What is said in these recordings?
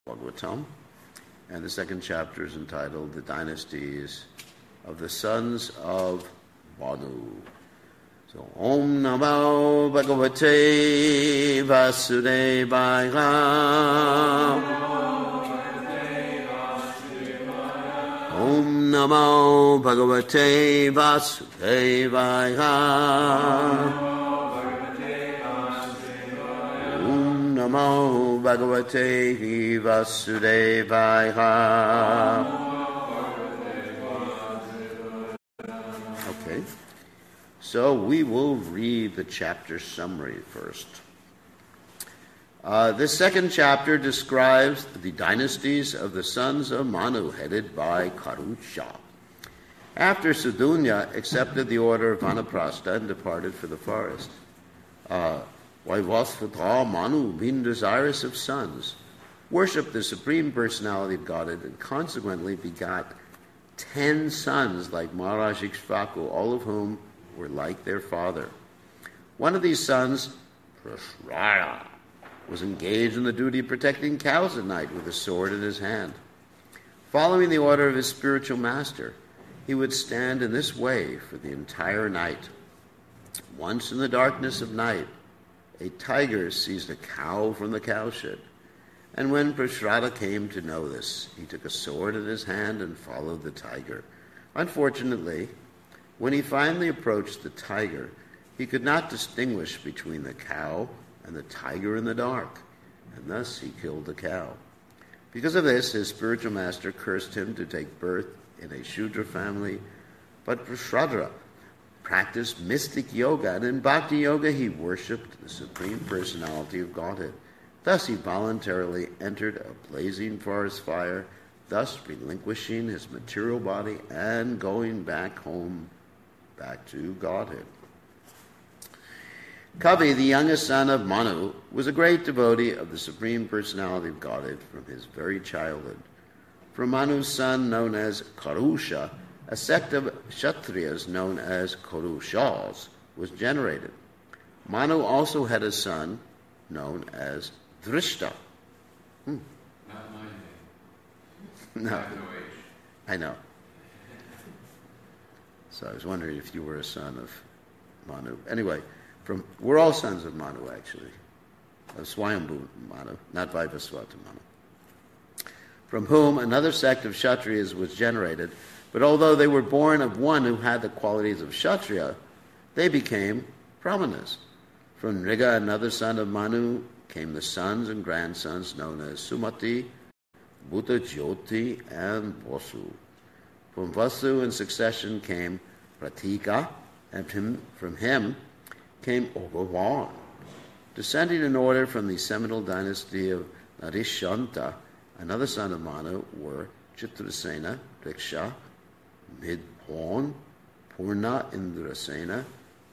Bhagavatam, and the second chapter is entitled The Dynasties of the Sons of Manu. So, Om Namo Bhagavate Vasudevaya. Om Namo Bhagavate Vasudevaya. Namo Bhagavate Vasudevaya. Okay, so we will read the chapter summary first. This second chapter describes the dynasties of the sons of Manu, headed by Karusha. After Sudunya accepted the order of Vanaprastha and departed for the forest, Vaivasvata Manu, being desirous of sons, worshipped the Supreme Personality of Godhead and consequently begot 10 sons like Maharaj Ikshvaku, all of whom were like their father. One of these sons, Prashraya, was engaged in the duty of protecting cows at night with a sword in his hand. Following the order of his spiritual master, he would stand in this way for the entire night. Once in the darkness of night, a tiger seized a cow from the cowshed, and when Prashraya came to know this, he took a sword in his hand and followed the tiger. Unfortunately, when he finally approached the tiger, he could not distinguish between the cow and the tiger in the dark, and thus he killed the cow. Because of this, his spiritual master cursed him to take birth in a Shudra family, but Prashraya practiced mystic yoga, and in bhakti yoga he worshipped the Supreme Personality of Godhead. Thus he voluntarily entered a blazing forest fire, thus relinquishing his material body and going back home, back to Godhead. Kavi, the youngest son of Manu, was a great devotee of the Supreme Personality of Godhead from his very childhood. From Manu's son, known as Karusha, a sect of Kshatriyas known as Kurushas was generated. Manu also had a son known as Drishta. Not my name. No. I know. So I was wondering if you were a son of Manu. Anyway, we're all sons of Manu, actually. Of Swayambhu Manu, not Vaivasvata Manu. From whom another sect of Kshatriyas was generated. But although they were born of one who had the qualities of Kshatriya, they became Brahmanas. From Nriga, another son of Manu, came the sons and grandsons known as Sumati, Bhuta-jyoti, and Vasu. From Vasu in succession came Pratika, and from him came Obhavan. Descending in order from the seminal dynasty of Narishanta, another son of Manu were Chitrasena, Riksha, Midbhavan, Purna Indrasena,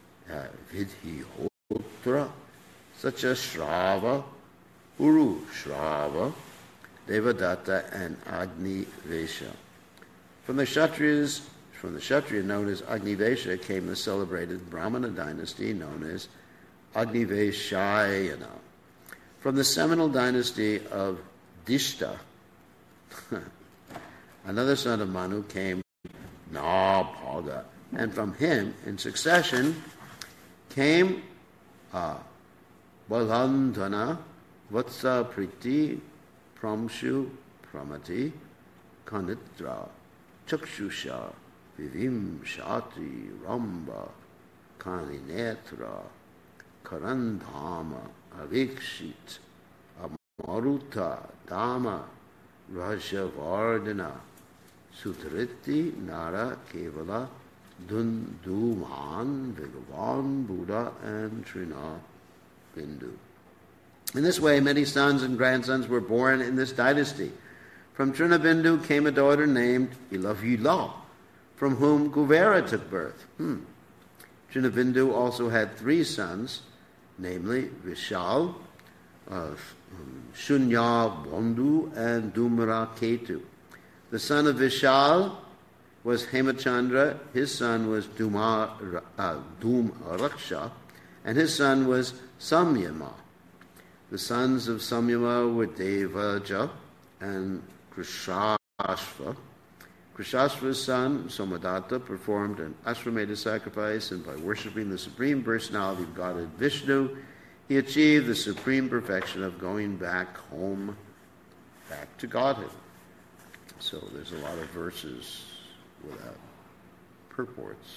Vidhihotra, such as Shrava, Uru Shrava, Devadatta, and Agnivesha. From the Kshatriya known as Agnivesha came the celebrated Brahmana dynasty known as Agniveshayana. From the seminal dynasty of Dishta, another son of Manu came Nabhaga, and from him in succession came Balhandana, Vatsa Priti, Pramshu, Pramati, Kanitra, Chakshusha, Vivim Shati, Ramba, Kaninetra, Karandhama, Avikshit, Maruta, Dama, Rajavardhana, Sutriti, Nara, Kevala, Dunduman, Bhagavan, Buddha, and Trina Bindu. In this way, many sons and grandsons were born in this dynasty. From Trinabindu came a daughter named Ilavila, from whom Kuvera took birth. Trinabindu also had 3 sons, namely Vishal, Shunya Bandhu, and Dhumra Ketu. The son of Vishal was Hemachandra, his son was Dhumraksha, and his son was Samyama. The sons of Samyama were Devaja, and Krishashva. Krishashva's son, Somadatta, performed an Ashwamedha sacrifice, and by worshipping the Supreme Personality of Godhead Vishnu, he achieved the supreme perfection of going back home, back to Godhead. So there's a lot of verses without purports.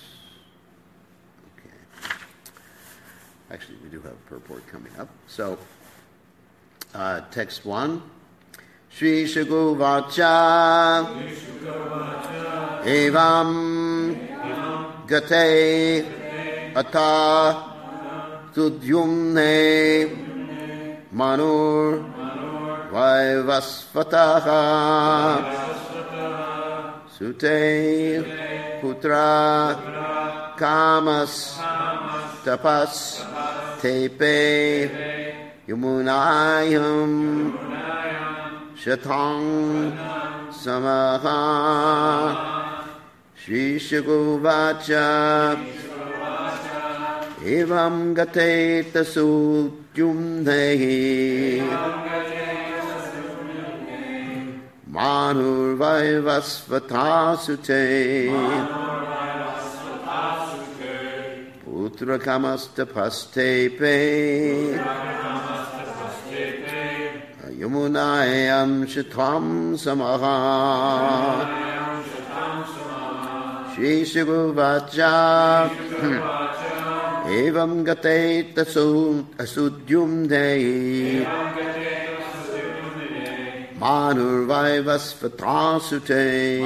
Okay. Actually, we do have a purport coming up. So, text 1. Shri Shukho Vacha Evam Gate Ata Sudyumne Manur Vaivasvataha Sute Putra Kamas Tapas Tepe Yamunayam Shatang Samaha Shri Shukho Vacha Evam Gate Tasudyumne Manur Vaivasvata Sute Putra Kamasta Pastepe Yamunayam Shatvam Samaha Shri Shukho Vacha Evam Gate Tasudyumne Manur Vaivasvata Sute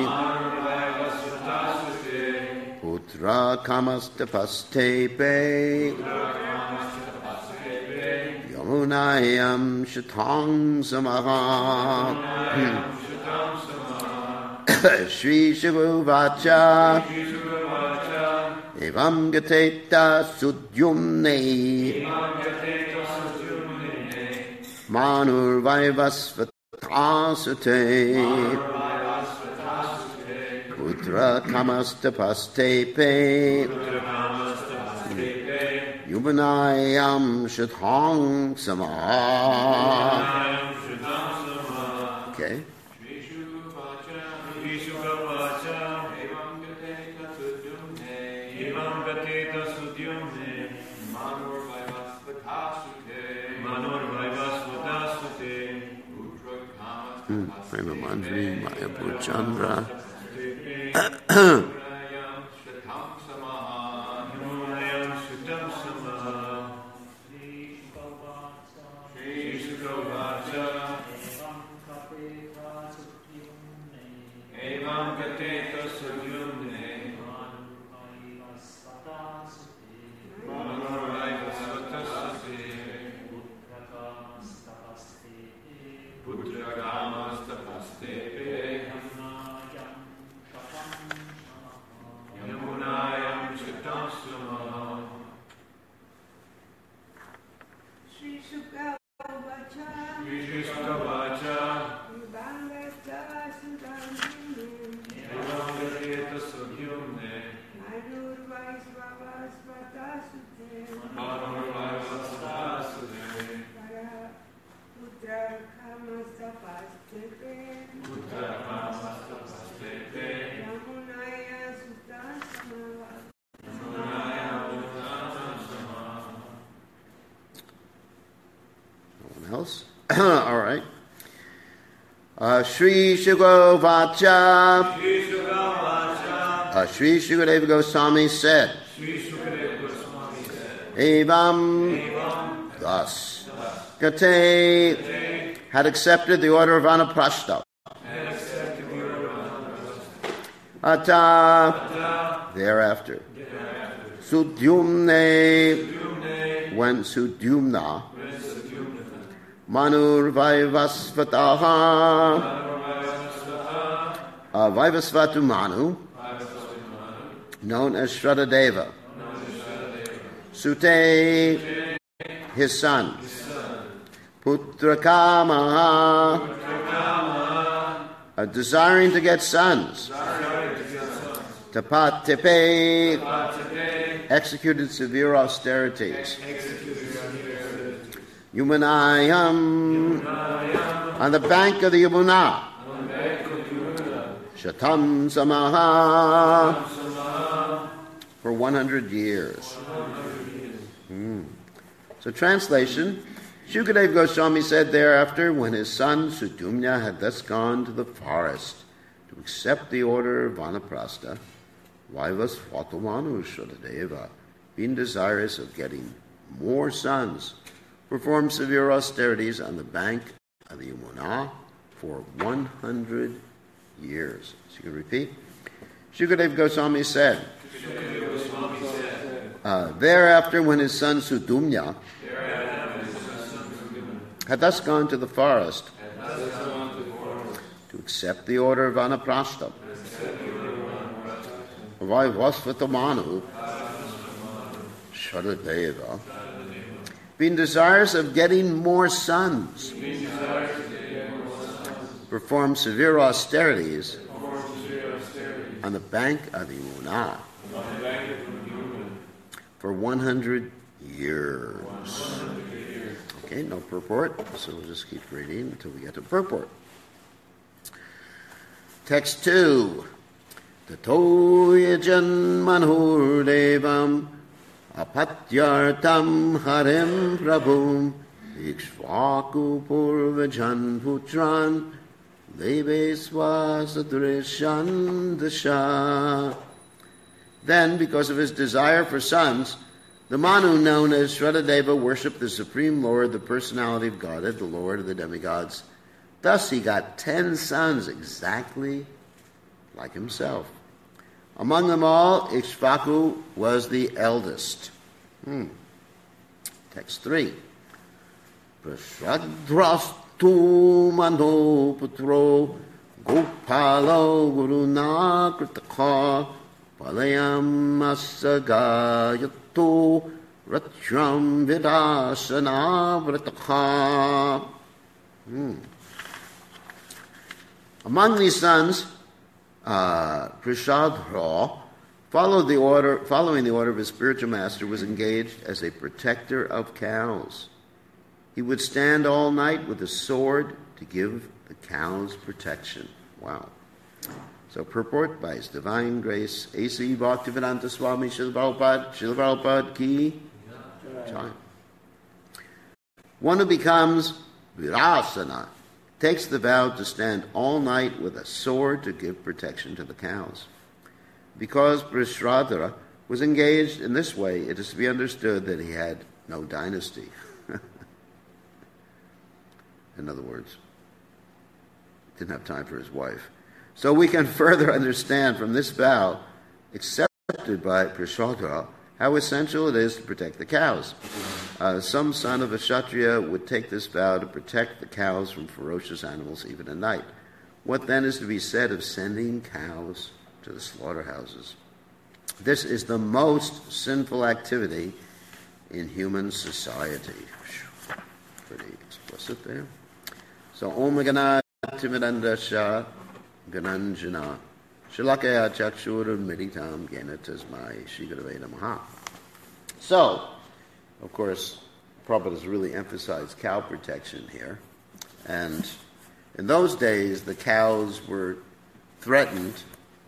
Putra Kamasta Pastepe Yamunayam Shatang Samaha Shri Shukho Vacha Evam Gate Tasudyumne Manur Vaivasvata Asute Putra Kamasta Pastepe Yubanayam Shatang Samaha. Okay. Prema Manjari, Mayapur Chandra. All right. Shri Shukho Vacha. Shri Shukadeva Goswami said, Evam, thus, Gate had accepted the order of Anaprastha. Ata, thereafter. Sudyumne, when Sudyumna. Manur Vaivasvataha Vaivasvatu Manu, known as Shradadeva. Sute, his son. Putrakamaha, desiring to get sons. Tapatepe, executed severe austerities. Yumanayam, on the bank of the Yamuna. Shatam Samaha, for 100 years. So translation, Shukadeva Goswami said thereafter, when his son Sutumna had thus gone to the forest to accept the order of Vanaprastha, Vaivasvatamanu Shradadeva, being desirous of getting more sons, performed severe austerities on the bank of the Yamuna for 100 years. So you can repeat. Shukadeva Goswami said, thereafter when his son Sutumna had thus gone to the forest to accept the order of Vanaprastha, Vaivasvatamanu Shradadeva, being desirous of getting more sons, performed severe austerities on the bank of the Yamuna for 100 years. Okay, no purport, so we'll just keep reading until we get to purport. Text 2. Tato yajan manhur devam apatyartam harim prabhum ikshvaku purvajan putran devesva sadrishan dasha. Then, because of his desire for sons, the Manu known as Shradadeva worshipped the Supreme Lord, the personality of Godhead, the Lord of the demigods. Thus he got 10 sons exactly like himself. Among them all, Ikshvaku was the eldest. Text 3. Prashadrastu mano putro gopalo guruna kritaka palayam asagayato ratram vidasana vrataka. Among these sons, Prashadra, following the order of his spiritual master, was engaged as a protector of cows. He would stand all night with a sword to give the cows protection. Wow. So purport by His Divine Grace, A.C. Bhaktivedanta Swami Srila Prabhupada Ki Jai. One who becomes Virasana takes the vow to stand all night with a sword to give protection to the cows. Because Prashradra was engaged in this way, it is to be understood that he had no dynasty. In other words, didn't have time for his wife. So we can further understand from this vow, accepted by Prashradra, how essential it is to protect the cows. Some son of a Kshatriya would take this vow to protect the cows from ferocious animals even at night. What then is to be said of sending cows to the slaughterhouses? This is the most sinful activity in human society. Pretty explicit there. So, Om Gana Timidanda Shah Gananjana Shilakaya Chakshur Meditam Gena Tasmai Shigraveda Maha. So, of course, Prabhupada has really emphasized cow protection here. And in those days, the cows were threatened.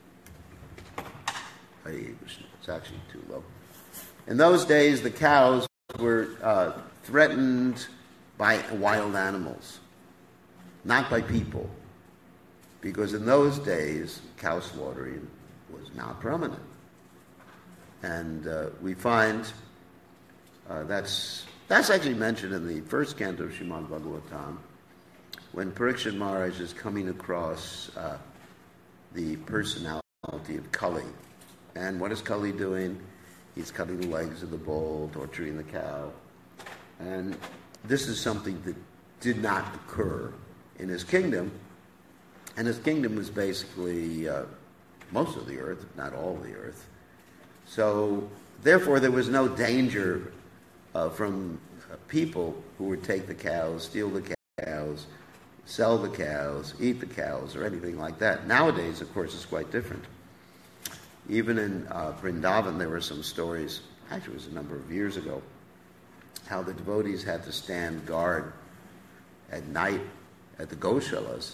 It's actually too low. In those days, the cows were threatened by wild animals, not by people. Because in those days, cow slaughtering was not prominent. And we find that's actually mentioned in the first canto of Srimad Bhagavatam, when Parikshit Maharaj is coming across the personality of Kali. And what is Kali doing? He's cutting the legs of the bull, torturing the cow. And this is something that did not occur in his kingdom. And his kingdom was basically most of the earth, if not all of the earth. So, therefore, there was no danger from people who would take the cows, steal the cows, sell the cows, eat the cows, or anything like that. Nowadays, of course, it's quite different. Even in Vrindavan, there were some stories, actually it was a number of years ago, how the devotees had to stand guard at night at the Goshalas,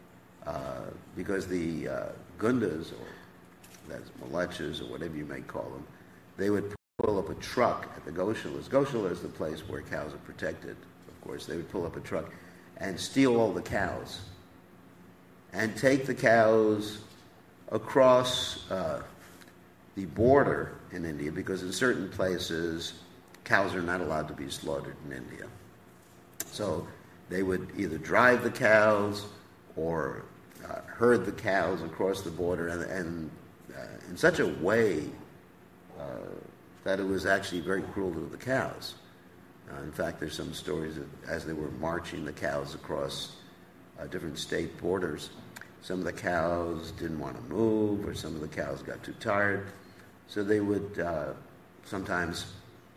because the Gundas, or that's Malechas, or whatever you may call them, they would pull up a truck at the Goshalas. Goshala is the place where cows are protected, of course. They would pull up a truck and steal all the cows and take the cows across the border in India, because in certain places cows are not allowed to be slaughtered in India. So they would either drive the cows or herd the cows across the border, and in such a way that it was actually very cruel to the cows. In fact, there's some stories that as they were marching the cows across different state borders, some of the cows didn't want to move, or some of the cows got too tired, so they would sometimes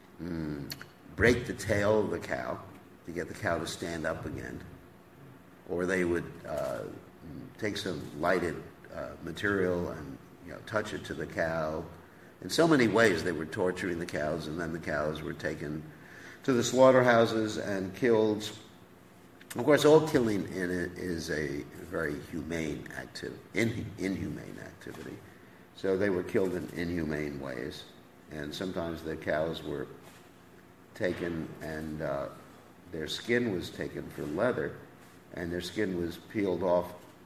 break the tail of the cow to get the cow to stand up again, or they would take some lighted material and touch it to the cow. In so many ways they were torturing the cows, and then the cows were taken to the slaughterhouses and killed. Of course, all killing in it is a very humane inhumane activity. So they were killed in inhumane ways, and sometimes the cows were taken and their skin was taken for leather, and their skin was peeled off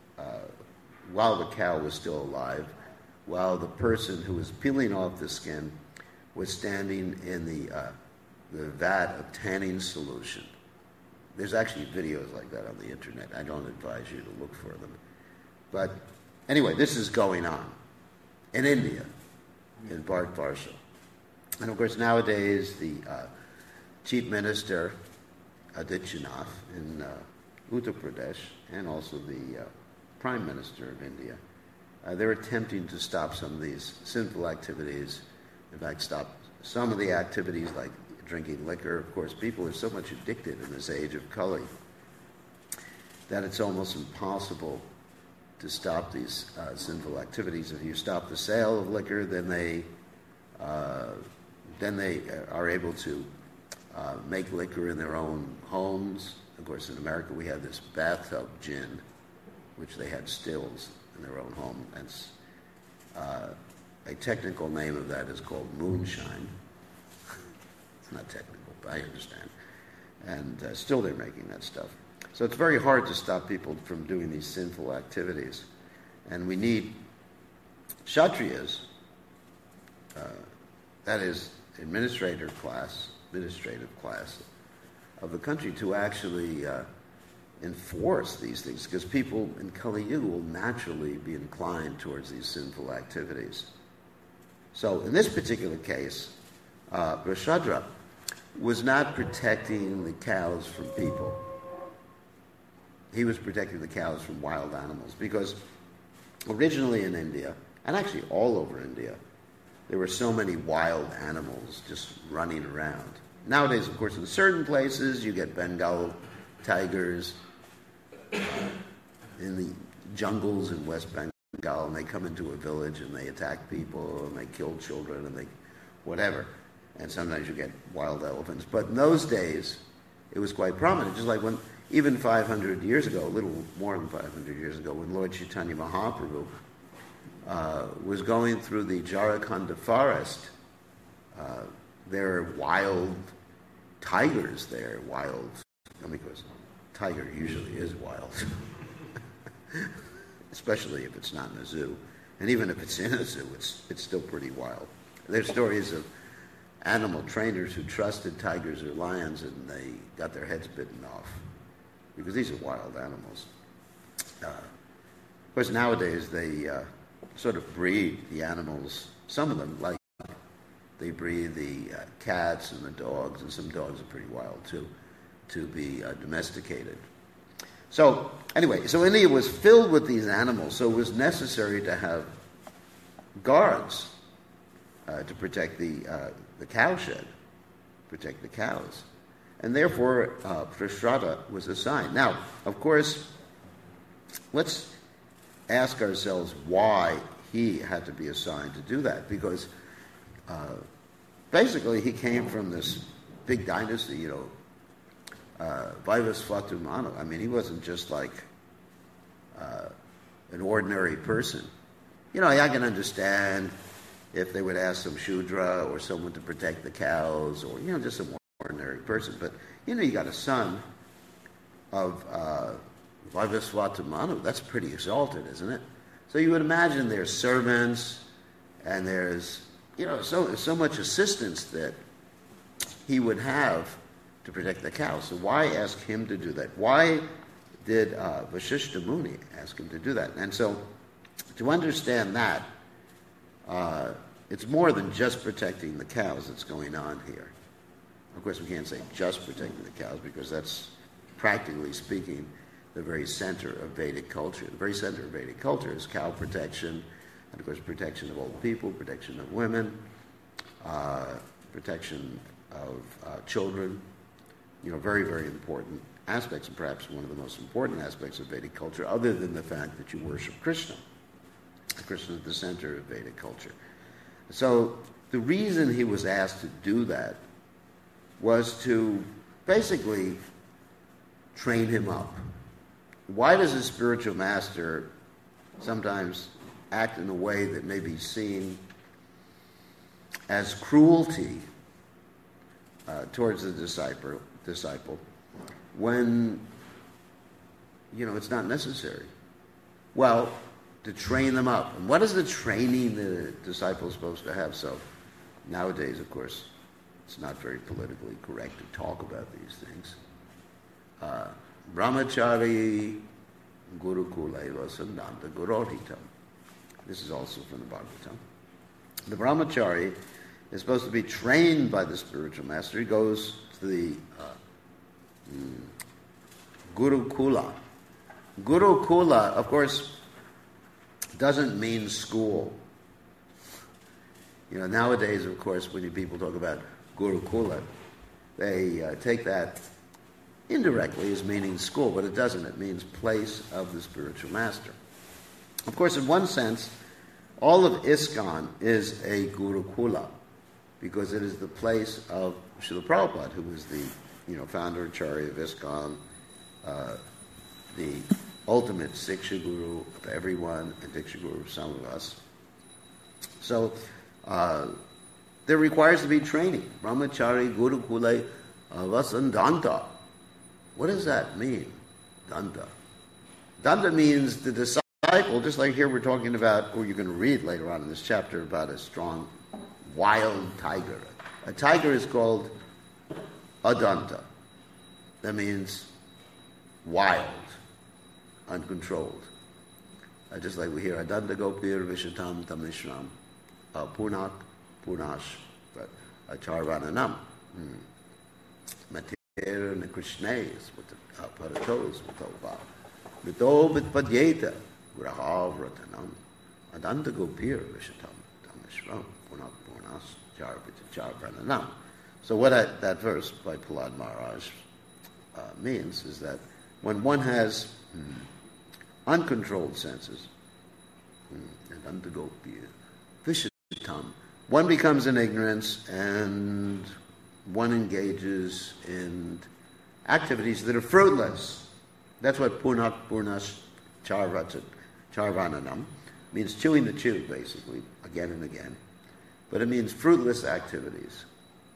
while the cow was still alive, while the person who was peeling off the skin was standing in the vat of tanning solution. There's actually videos like that on the internet. I don't advise you to look for them. But anyway, this is going on in India, in Bharat Varsha. And of course, nowadays, the Chief Minister, Adityanath, in Uttar Pradesh, and also the Prime Minister of India, they're attempting to stop some of these sinful activities. In fact, stop some of the activities like drinking liquor. Of course, people are so much addicted in this age of Kali that it's almost impossible to stop these sinful activities. If you stop the sale of liquor, then they are able to make liquor in their own homes. Of course, in America, we have this bathtub gin, which they had stills in their own home. That's a technical name of that is called moonshine. It's not technical, but I understand. And still they're making that stuff. So it's very hard to stop people from doing these sinful activities. And we need Kshatriyas, that is, administrative class of the country, to actually enforce these things, because people in Kali Yuga will naturally be inclined towards these sinful activities. So in this particular case, Vrishadra was not protecting the cows from people. He was protecting the cows from wild animals, because originally in India, and actually all over India, there were so many wild animals just running around. Nowadays, of course, in certain places, you get Bengal tigers in the jungles in West Bengal, and they come into a village and they attack people and they kill children and they whatever. And sometimes you get wild elephants. But in those days, it was quite prominent. Just like when, even 500 years ago, a little more than 500 years ago, when Lord Chaitanya Mahaprabhu was going through the Jharikhanda forest, there are wild tigers there, because tiger usually is wild, especially if it's not in a zoo. And even if it's in a zoo, it's still pretty wild. There's stories of animal trainers who trusted tigers or lions and they got their heads bitten off, because these are wild animals. Of course, nowadays they sort of breed the animals. Some of them, like they breed the cats and the dogs, and some dogs are pretty wild too, to be domesticated. So anyway, so India was filled with these animals, so it was necessary to have guards to protect the cowshed, protect the cows. And therefore, Vrishadra was assigned. Now, of course, let's ask ourselves why he had to be assigned to do that, because basically he came from this big dynasty, Vaivasvata Manu. I mean, he wasn't just like an ordinary person. You know, I can understand if they would ask some Shudra or someone to protect the cows or, just some ordinary person. But, you got a son of Vaivasvata Manu. That's pretty exalted, isn't it? So you would imagine there's servants and there's, so much assistance that he would have to protect the cows. So why ask him to do that? Why did Vasishta Muni ask him to do that? And so to understand that, it's more than just protecting the cows that's going on here. Of course, we can't say just protecting the cows because that's, practically speaking, the very center of Vedic culture. The very center of Vedic culture is cow protection, and of course protection of old people, protection of women, protection of children, very, very important aspects, and perhaps one of the most important aspects of Vedic culture, other than the fact that you worship Krishna. Krishna is the center of Vedic culture. So the reason he was asked to do that was to basically train him up. Why does a spiritual master sometimes act in a way that may be seen as cruelty towards the disciple when, it's not necessary? Well, to train them up. And what is the training the disciple is supposed to have? So nowadays, of course, it's not very politically correct to talk about these things. Brahmachari Gurukulayva Sandanta Guroritam. This is also from the Bhagavatam. The brahmachari is supposed to be trained by the spiritual master. He goes to the Gurukula. Gurukula, of course, doesn't mean school. Nowadays, of course, when people talk about Gurukula, they take that indirectly as meaning school, but it doesn't. It means place of the spiritual master. Of course, in one sense, all of ISKCON is a Gurukula, because it is the place of Srila Prabhupada, who was the founder Acharya of ISKCON, the ultimate Siksha Guru of everyone, and Diksha Guru of some of us. So there requires to be training. Brahmachari Gurukule Vasandanta. What does that mean? Danta. Danta means the disciple, just like here we're talking about, or you're going to read later on in this chapter about a strong, wild tiger. A tiger is called Adanta. That means wild, uncontrolled. Just like we hear Adanta Gopir Vishatam Tamishram Punak Punash Acharvananam. Matera Krishna's with the Paratos with Ova. Mito Vitpadyeta Grahav Ratanam Adanta Gopir Vishatam Tamishram Punak Punash Charvananam. So what that verse by Prahlad Maharaj means is that when one has uncontrolled senses, and undergo vishatam, one becomes in ignorance and one engages in activities that are fruitless. That's what punak purnash charvananam means, chewing the chew, basically, again and again. But it means fruitless activities.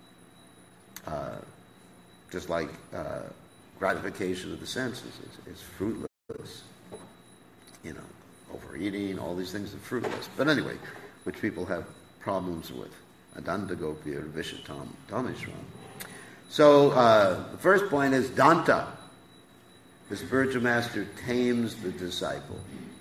Just like gratification of the senses is fruitless. Overeating, all these things are fruitless. But anyway, which people have problems with. Adanta Gopir Vishatam Tamishram. So the first point is Danta. The spiritual master tames the disciple.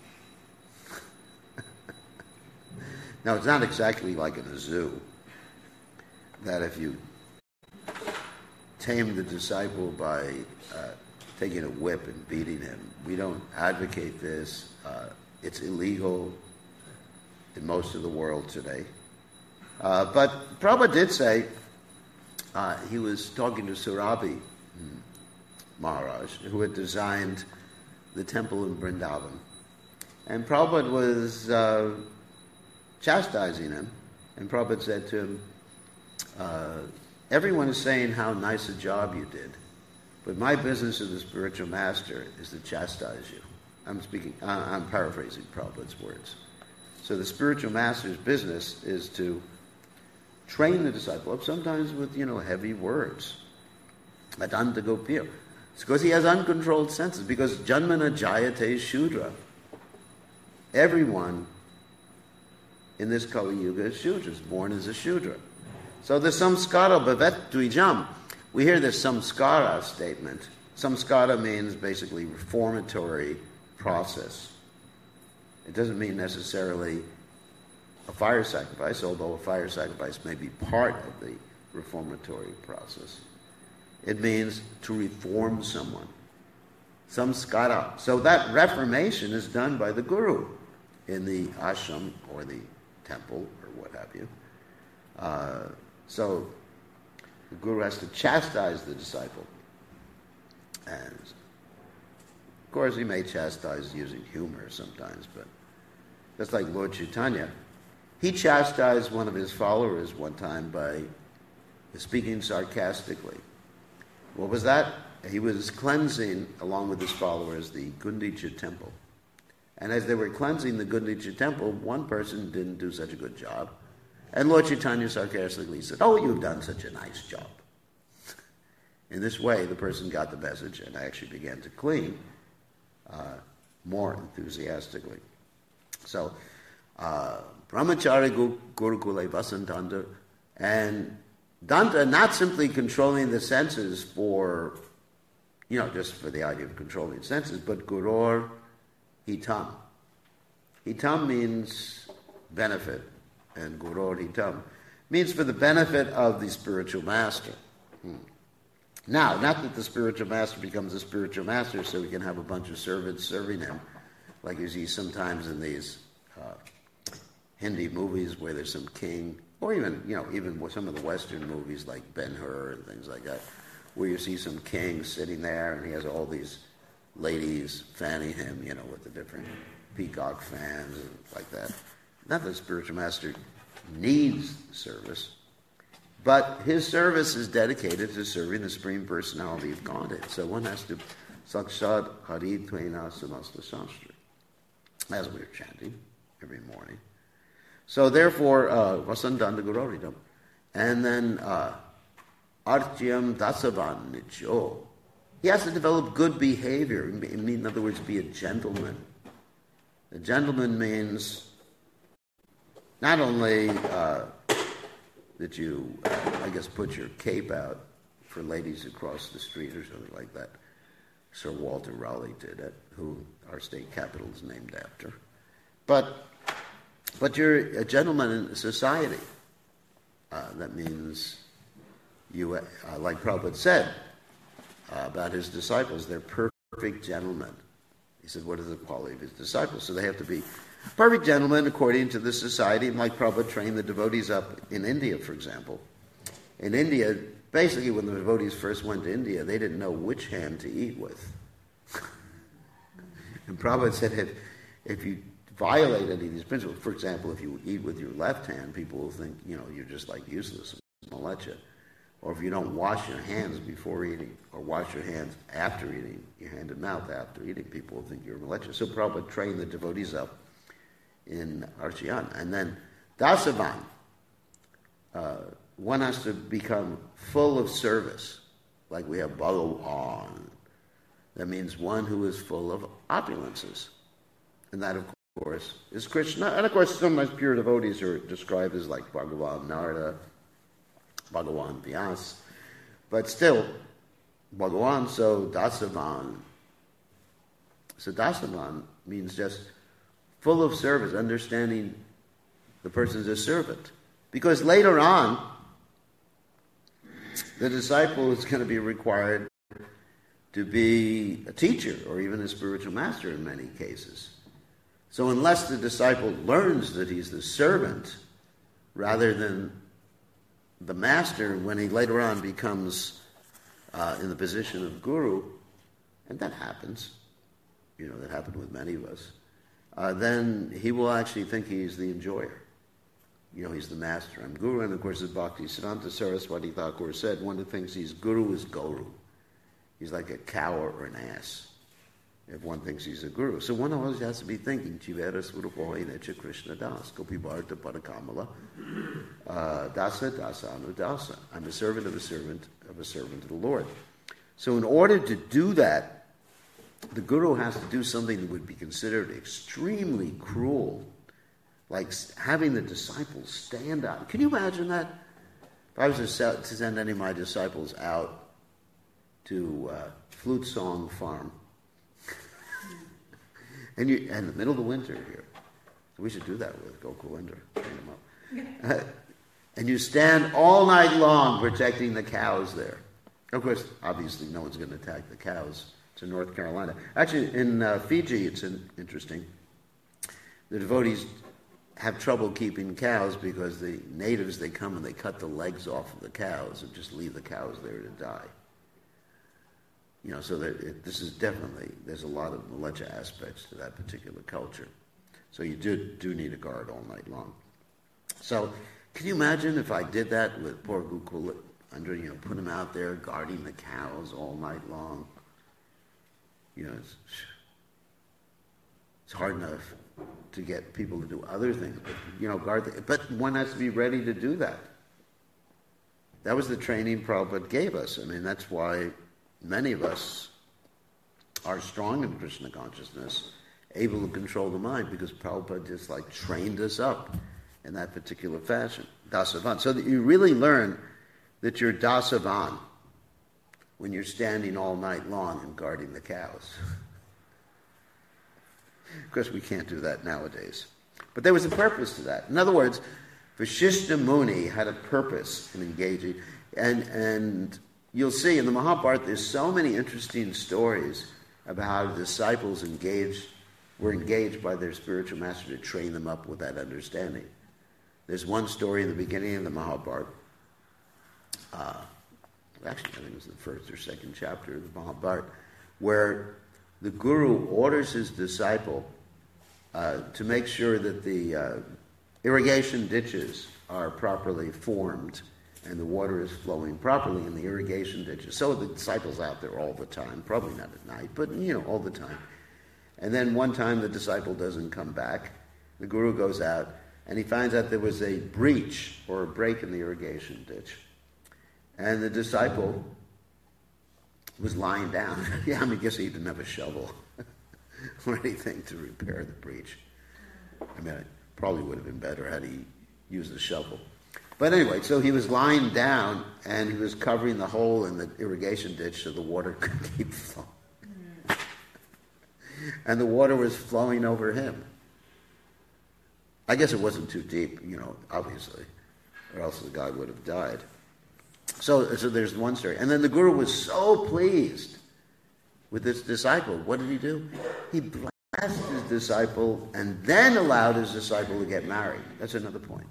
Now, it's not exactly like in a zoo, that if you tame the disciple by taking a whip and beating him. We don't advocate this. It's illegal in most of the world today. But Prabhupada did say, he was talking to Surabhi Maharaj, who had designed the temple in Vrindavan. And Prabhupada was chastising him. And Prabhupada said to him, everyone is saying how nice a job you did. But my business as the spiritual master is to chastise you. I'm paraphrasing Prabhupada's words. So the spiritual master's business is to train the disciple up, sometimes with, heavy words. Adanta Gopir. It's because he has uncontrolled senses, because Janmana Jayate Shudra. Everyone in this Kali Yuga is Shudras, born as a Shudra. So the samskara bhavet dvijam. We hear this samskara statement. Samskara means basically reformatory process. It doesn't mean necessarily a fire sacrifice, although a fire sacrifice may be part of the reformatory process. It means to reform someone. Samskara. So that reformation is done by the guru in the ashram or the temple or what have you. So the guru has to chastise the disciple. And of course he may chastise using humor sometimes, but just like Lord Chaitanya, he chastised one of his followers one time by speaking sarcastically. What was that? He was cleansing, along with his followers, the Gundicha temple. And as they were cleansing the Gundicha temple, one person didn't do such a good job. And Lord Chaitanya sarcastically said, "Oh, you've done such a nice job." In this way, the person got the message and actually began to clean more enthusiastically. So, Brahmachari Gurukule Vasantanta, and Danta not simply controlling the senses for, just for the idea of controlling senses, but Gurur Hitam. Hitam means benefit, and Gurur Hitam means for the benefit of the spiritual master. Now, not that the spiritual master becomes a spiritual master so he can have a bunch of servants serving him, like you see sometimes in these Hindi movies where there's some king, or even with some of the Western movies like Ben-Hur and things like that, where you see some king sitting there and he has all these ladies fanning him, with the different peacock fans and like that. Not that the spiritual master needs service, but his service is dedicated to serving the Supreme Personality of Godhead. So one has to Sakshad Hari Tvena Samasta Shastri, as we are chanting every morning. So therefore, Vasantanta Guroridam. And then Artyam Dasavan Nicho. He has to develop good behavior. In other words, be a gentleman. A gentleman means not only that you, put your cape out for ladies who cross the street or something like that. Sir Walter Raleigh did it, who our state capital is named after. But you're a gentleman in society. That means you, like Prabhupada said about his disciples, they're perfect gentlemen. He said, what is the quality of his disciples? So they have to be perfect gentlemen according to the society, and like Prabhupada trained the devotees up in India, for example. In India, basically when the devotees first went to India, they didn't know which hand to eat with. And Prabhupada said, if you violate any of these principles, for example, if you eat with your left hand, people will think, you're just like useless and malacha. Or if you don't wash your hands before eating, or wash your hands after eating, your hand and mouth after eating, people will think you're malacha. So Prabhupada trained the devotees up in Archayana. And then Dasavan, one has to become full of service, like we have Bhagavan. That means one who is full of opulences. And that, of course, is Krishna. And of course, sometimes pure devotees are described as like Bhagavan Narada, Bhagavan Vyas. But still, Bhagavan, so Dasavan. So Dasavan means just full of service, understanding the person's a servant. Because later on, the disciple is going to be required to be a teacher or even a spiritual master in many cases. So unless the disciple learns that he's the servant rather than the master, when he later on becomes in the position of guru, and that happens, that happened with many of us, then he will actually think he's the enjoyer. He's the master. I'm guru, and of course, as Bhakti Siddhanta Saraswati Thakur said, one of the things he's guru is guru. He's like a cow or an ass, if one thinks he's a guru. So one always has to be thinking, Chivera Swarupohi Necha Krishna Das, Gopi Bharata Padakamala, Dasa Dasa Anu Dasa. I'm a servant of a servant of a servant of the Lord. So in order to do that, the guru has to do something that would be considered extremely cruel, like having the disciples stand out. Can you imagine that? If I was to send any of my disciples out to Flute Song Farm, and in the middle of the winter here, so we should do that with Gokul Indra, train them up. And you stand all night long protecting the cows there. Of course, obviously, no one's going to attack the cows. It's in North Carolina. Actually, in Fiji, it's interesting. The devotees have trouble keeping cows because the natives, they come and they cut the legs off of the cows and just leave the cows there to die. You know, so this is definitely, there's a lot of malecha aspects to that particular culture. So you do need a guard all night long. So can you imagine if I did that with poor Gokul Indra, you know, put him out there guarding the cows all night long? You know, it's hard enough to get people to do other things, but, you know, but one has to be ready to do that. That was the training Prabhupada gave us. I mean, that's why many of us are strong in Krishna consciousness, able to control the mind, because Prabhupada just like trained us up in that particular fashion. Dasavan. So that you really learn that you're Dasavan when you're standing all night long and guarding the cows. Of course, we can't do that nowadays. But there was a purpose to that. In other words, Vasishtha Muni had a purpose in engaging. And you'll see in the Mahabharata, there's so many interesting stories about how the disciples were engaged by their spiritual master to train them up with that understanding. There's one story in the beginning of the Mahabharata. Actually, I think it was the first or second chapter of the Mahabharata, where the guru orders his disciple to make sure that the irrigation ditches are properly formed and the water is flowing properly in the irrigation ditches. So the disciple's out there all the time, probably not at night, but, you know, all the time. And then one time the disciple doesn't come back. The guru goes out and he finds out there was a breach or a break in the irrigation ditch. And the disciple was lying down. Yeah, I guess he didn't have a shovel or anything to repair the breach. I mean, it probably would have been better had he used a shovel. But anyway, so he was lying down and he was covering the hole in the irrigation ditch so the water could keep flowing. And the water was flowing over him. I guess it wasn't too deep, you know, obviously, or else the guy would have died. So there's one story. And then the guru was so pleased with this disciple. What did he do? He blessed his disciple and then allowed his disciple to get married. That's another point.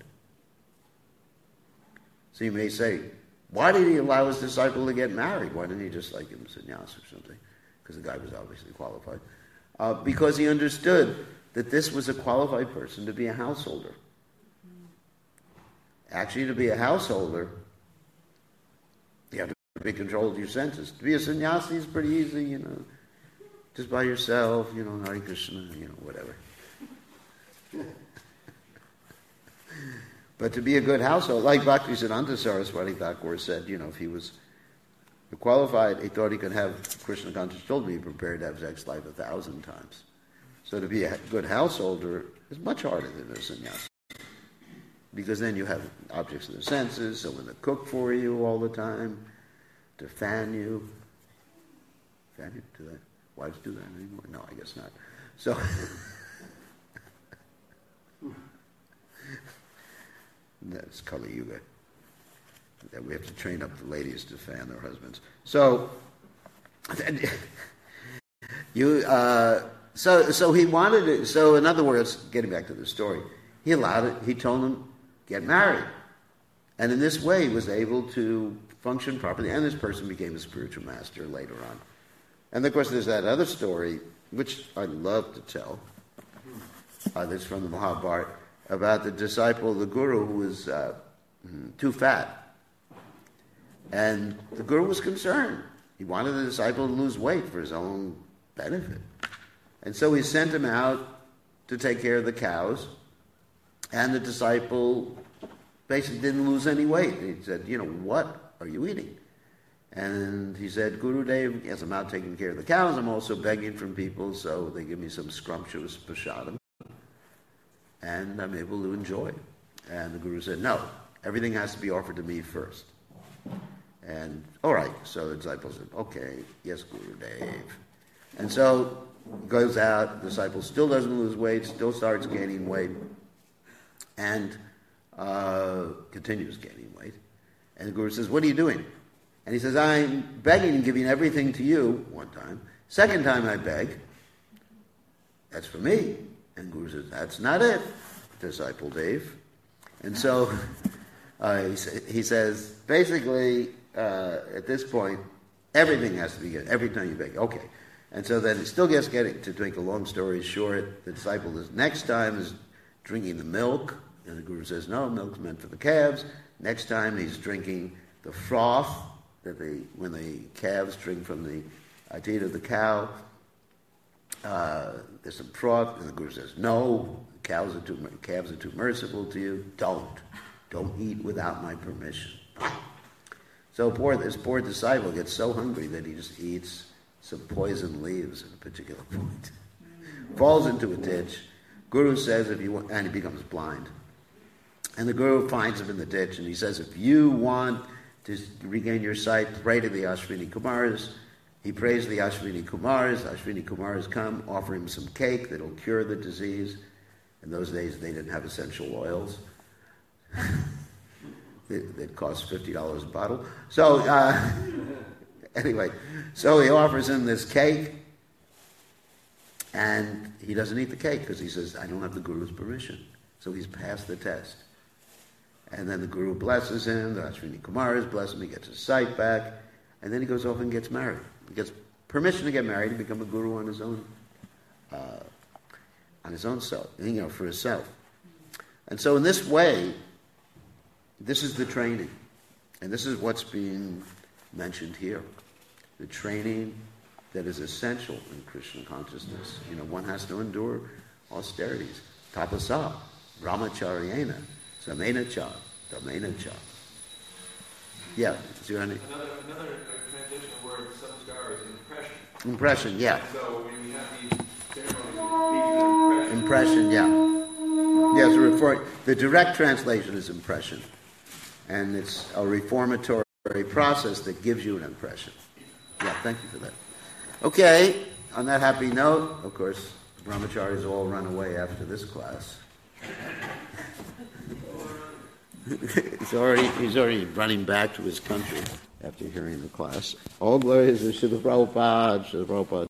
So you may say, why did he allow his disciple to get married? Why didn't he just like give him sannyas or something? Because the guy was obviously qualified. Because he understood that this was a qualified person to be a householder. Actually, to be a householder, you have to be controlled of your senses. To be a sannyasi is pretty easy, you know. Just by yourself, you know, Hare Krishna, you know, whatever. But to be a good household, like Bhaktisiddhanta Saraswati Thakur said, you know, if he was qualified, he thought he could have Krishna conscious children, be prepared to have sex life 1,000 times. So to be a good householder is much harder than a sannyasi. Because then you have objects of the senses, someone to cook for you all the time, to fan you. Fan you? Do that? Wives do that anymore? No, I guess not. So, that's Kali Yuga. That we have to train up the ladies to fan their husbands. So, so he wanted it. So in other words, getting back to the story, he allowed it. He told him, get married. And in this way, he was able to function properly. And this person became a spiritual master later on. And of course, there's that other story, which I love to tell. That's from the Mahabharata, about the disciple of the guru who was too fat. And the guru was concerned. He wanted the disciple to lose weight for his own benefit. And so he sent him out to take care of the cows, and the disciple basically didn't lose any weight. He said, what are you eating? And he said, Gurudev, yes, I'm out taking care of the cows. I'm also begging from people, so they give me some scrumptious prasadam, and I'm able to enjoy it. And the Guru said, no, everything has to be offered to me first. And, all right, so the disciple said, okay, yes, Gurudev. And so goes out, the disciple still doesn't lose weight, still starts gaining weight, and continues gaining weight. And the Guru says, what are you doing? And he says, I'm begging and giving everything to you, one time. Second time I beg, that's for me. And the Guru says, that's not it, disciple Dave. And so he says, basically, at this point, everything has to be given, every time you beg. Okay. And so then it still gets getting, to make a long story short, the disciple next time is drinking the milk, and the Guru says, no, milk's meant for the calves. Next time he's drinking the froth, when the calves drink from the teat of the cow, there's some froth, and the Guru says, no, calves are too merciful to you. Don't eat without my permission. So this poor disciple gets so hungry that he just eats some poison leaves at a particular point. Falls into a ditch. Guru says, and he becomes blind. And the Guru finds him in the ditch, and he says, if you want to regain your sight, pray to the Ashwini Kumars. He prays to the Ashwini Kumars. Ashwini Kumars come, offer him some cake that'll cure the disease. In those days, they didn't have essential oils. It cost $50 a bottle. So, anyway, so he offers him this cake, and he doesn't eat the cake because he says, I don't have the Guru's permission. So he's passed the test. And then the Guru blesses him, the Ashwini Kumars bless him, he gets his sight back, and then he goes off and gets married. He gets permission to get married and become a Guru on his own self, for himself. And so in this way, this is the training. And this is what's being mentioned here. The training that is essential in Krishna consciousness. One has to endure austerities. Tapasa, brahmacharyena, samena cha, dhamena cha. Yeah, is there any? Another translation of the word samskar is impression. Impression, yeah. So when we have these ceremonies, impression, yeah. Yes, the direct translation is impression. And it's a reformatory process that gives you an impression. Yeah, thank you for that. Okay, on that happy note, of course, brahmacharis all run away after this class. He's already running back to his country after hearing the class. All glories to Srila Prabhupada, Srila Prabhupada.